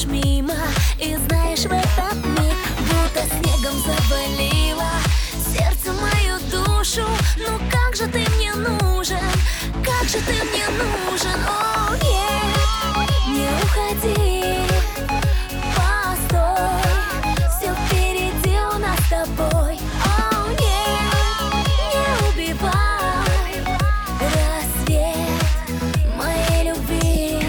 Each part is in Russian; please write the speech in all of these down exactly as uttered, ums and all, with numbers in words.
проходишь мимо и знаешь, в этот миг будто снегом завалило сердце, мою душу. Ну как же ты мне нужен, как же ты мне нужен. О, нет, не уходи, постой, все впереди у нас с тобой. О, нет, не убивай рассвет моей любви.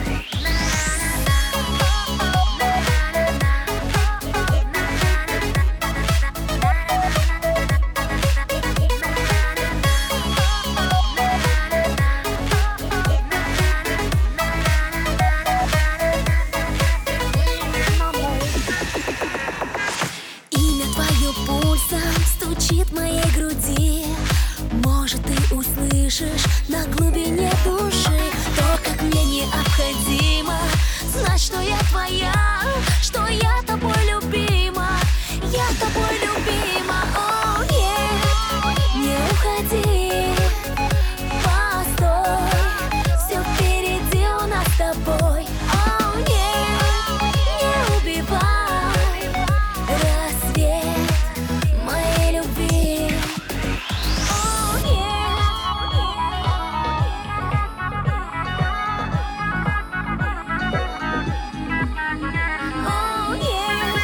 Имя твое пульсом стучит в моей груди. Может, ты услышишь на глубине души то, как мне необходимо знать, что я твоя, что я тобой любима, я тобой любима. О, нет, не уходи, постой, все впереди у нас с тобой. О, нет, не убивай рассвет моей любви. О, нет, о, нет.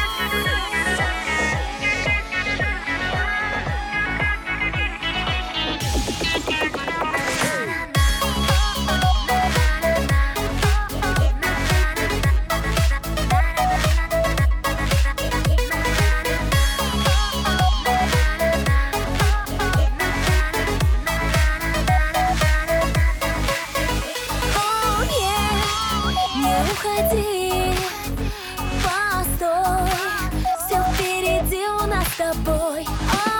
О, нет, не уходи, постой, все впереди у нас с тобой. О,